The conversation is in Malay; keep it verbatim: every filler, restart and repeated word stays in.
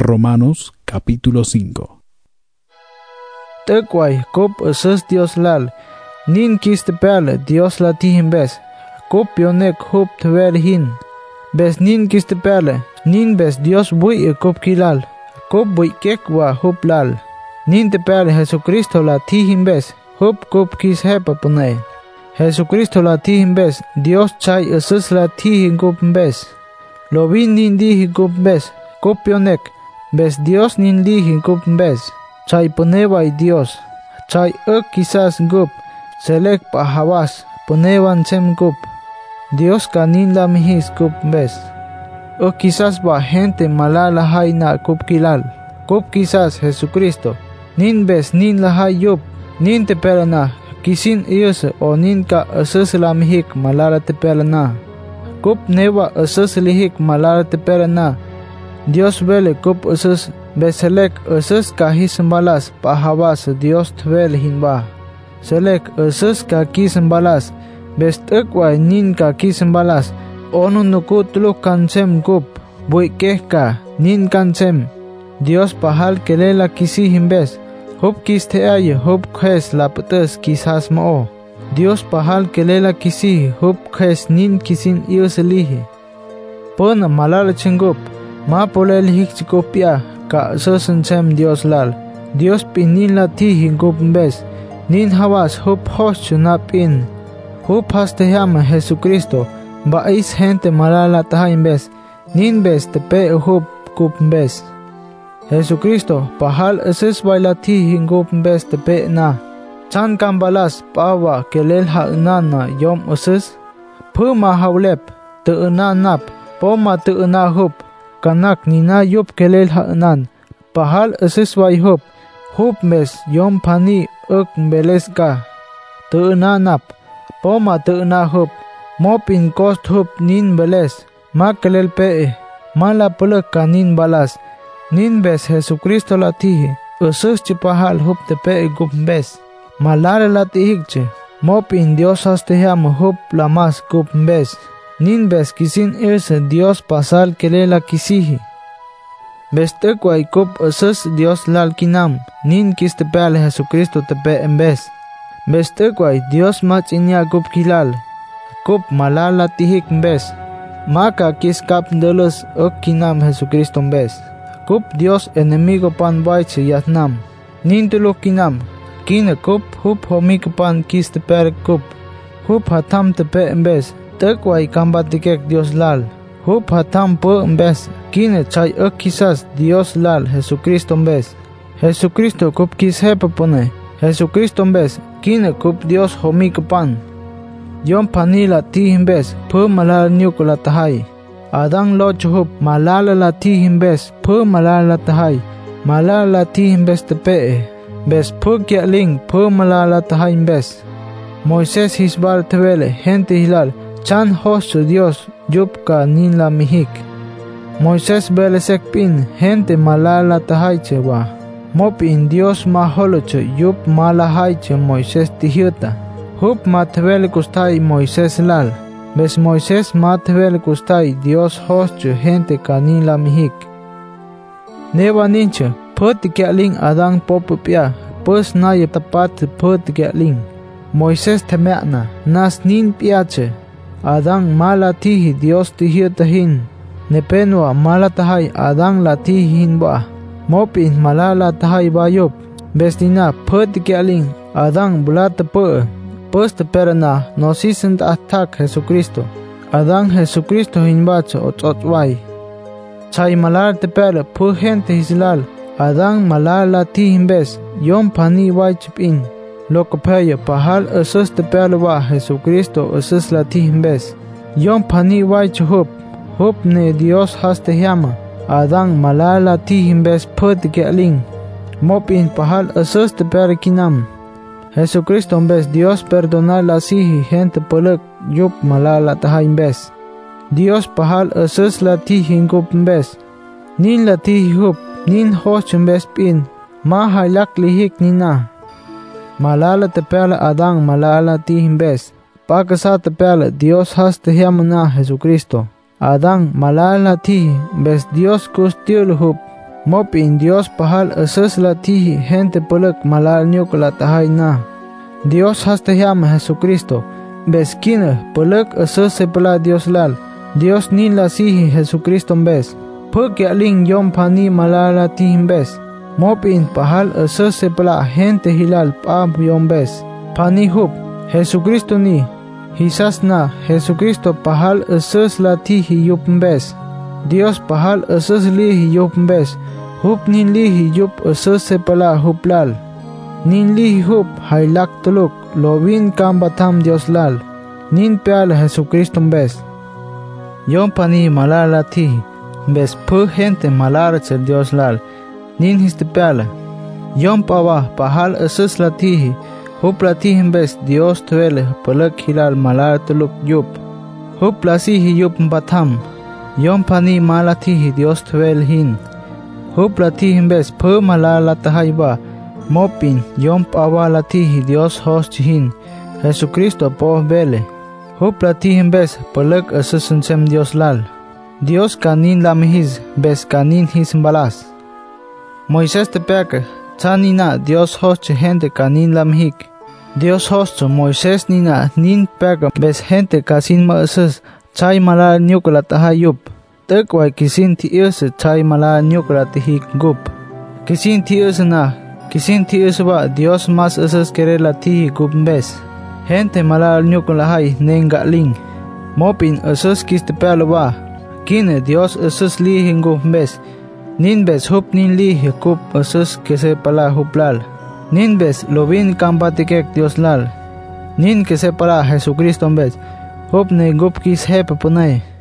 Romanos capítulo cinco. Tequay kup usus Dios lal, nin kiste perle Dios la tihin bes, kup yonek hup tvel hin. Bes nin kiste perle, nin bes Dios bui e kup kilal, kup bui kek wa hup lal. Nin te perle Jesucristo la tihin bes, hup kup kis hepa punay. Jesucristo la tihin bes, Dios chay usus la tihin kup bes. Lo bin nin dihi kup bes, kup yonek, bes Dios nin dihi kup bes. Chay puneway Dios, chay ek quizás gup, selek pa hawas, punewan sem gup. Dios kanin la mihis gup bes. Ek quizás ba gente malala hay na gup kilal, gup quizás Jesucristo. Nin bes nin la hay yup, nin te pelana, kisin iyus o nin ka asus la mihik malala te pelana. Gup newa asus lihik malala te pelana. Dios vele gup asus beselek usus kahis balas pahawas Dios tvel hinba. Selek usus kakis balas bestek wa nin kakis balas onu nukut lu kansem gup bui kehka nin kansem. Dios pahal kelela kisi himbes hup kis te ay hup khes la putus kisas mo. Dios pahal kelela kisi hup khes nin kisin iuselihi. Pon malala chingup ma polel hik chikopia ka susun sem Dios lal. Dios pinin la tihi gup bes. Nin hawas hup hosh napin. Hup haste yama Jesucristo. Ba is gente malala tahain bes. Nin bes te pe hup gup bes. Jesucristo pahal asus baila tihi gup bes te pe na. Chan kambalas pawa kelel ha unana yom asus. Pu ma haulep te una nap. Po ma te una hup. Kanak nina yup kelel ha unan. Pahal asus way hup. Hup mes yom pani uk beles ka. Te una nap. Po ma te una hup. Mop in cost hup nin beles. Ma kelel pe. Mala pulak ka nin balas. Nin bes Jesucristo la tihi. Asus chi pahal hup te pe gup bes. Malare la tihik che. Mop in Dios haste yam hup la mas gup bes. Nin bes kisin irse Dios pasal kelela kisihi. Beste kway kup asus Dios lal kinam. Nin kiste peale Jesucristo te pe en bes. Beste kway Dios mach inya kup kilal. Kup malala tihik bes. Maka kis kap dolus ok kinam Jesucristo bes. Kup Dios enemigo pan baiche yatnam. Nin tuluk kinam. Kine kup hup homik pan kiste per kup. Hup hatam te pe en bes. Tekway kambatikek Dios lal. Hup hatam po mbes. Kine chay ek quizás Dios lal Jesucristo mbes. Jesucristo kup kis hepa pone. Jesucristo mbes. Kine kup Dios homik pan. Yon panila ti mbes. Po malala nyukula tahay. Adang loch hup malala la ti mbes. Po malala tahay. Malala ti mbes te pe. Bes po kialing po malala tahay mbes. Moises hisbal tevele gente hilal. Chan hosu Dios yup ka nin la mihik. Moises belesek pin gente malala tahayche wa. Mop in Dios ma holoche yup mala hayche Moises tihyuta. Hup matvele kustay Moises lal. Bes Moises matvele kustay Dios hosu gente ka nin la mihik. Neva ninche put kialing adang popupia. Pus na ye tapat put kialing. Moises temeana nas nin piache. Adang mala tihi Dios tihiyotahin. Nepenwa mala tahay adang la tihin ba. Mopin malala tahay bayop. Bestina put kialing adang bulata po. Post perana no sisent attack Jesucristo. Adang Jesucristo hinbacho ototway. Chay malala te per pu gente hislal. Adang malala tihin bes. Yom pani way chipin. Loco peyo pahal asus te pelwa Jesucristo asus la tihimbes. Yon pani wach hup. Hup ne Dios haste llama. Adang malala tihimbes put geling. Mopin pahal asus te perikinam. Jesucristo mbes Dios perdonar la sihi gente poluk yup malala tahaimbes. Dios pahal asus la tihingup mbes. Nin la tihihup. Nin hoch mbes pin. Ma hailak lihik nina. Malala te pele adang malala tihimbes. Pakasa te pele Dios haste yamana Jesucristo. Adang malala tihi bes Dios kustiul hup. Mopin Dios pahal asus la tihi gente peluk malal nyuk la tahay na. Dios hasta llama Jesucristo. Beskina peluk asus se pela Dios lal. Dios ni la sihi Jesucristo bes. Puk ya ling yom pani malal la tihi bes. Mopin pahal asus se pela gente hilal pa yom bes. Pani hup Jesucristo ni. Hisas na Jesucristo pahal asus la tihi yup bes. Dios pahal asus lihi yup bes. Hup nin lihi yup asus se pela hup lal. Nin lihi hup hailak tuluk lovin kambatam Dios lal. Nin peal Jesucristo bes. Yom pani malala tihi. Bes pu gente malar ser Dios lal. Nin histe peal. Yom pawa pahal asus la tihi. Hup la tihi bes Dios tuele peluk hilal malar tuluk yup. Hup la sihi yup batam. Yom pani mala tihi Dios tuel hin. Hup la tihi bes pu mala la tahayba. Mopin yom pawa la tihi Dios host hin. Jesucristo po bele. Hup la tihi bes peluk asusun sem Dios lal. Dios kanin lamhiz bes kanin his balas. Moisés te peke. Tani na Dios host gente kanin lamhik. Dios host Moisés nina nin peke bes gente kasin ma asus. Chay mala nyukla tahayup. Tekway kisin ti use chay mala nyukla tihik gup. Kisin ti use na. Kisin ti use ba Dios mas asus kere la tihi gup bes. Gente mala nyukla hay nenga ling. Mopin asus kiste pelo ba. Kine Dios asus lihi gup bes. Nin bes hup nin lihi gup asus kese pala hup lal. Nin bes lovin kampatikek Dios lal. Nin kese pala Jesucristo bes. Hup ne gup kis hepe punay.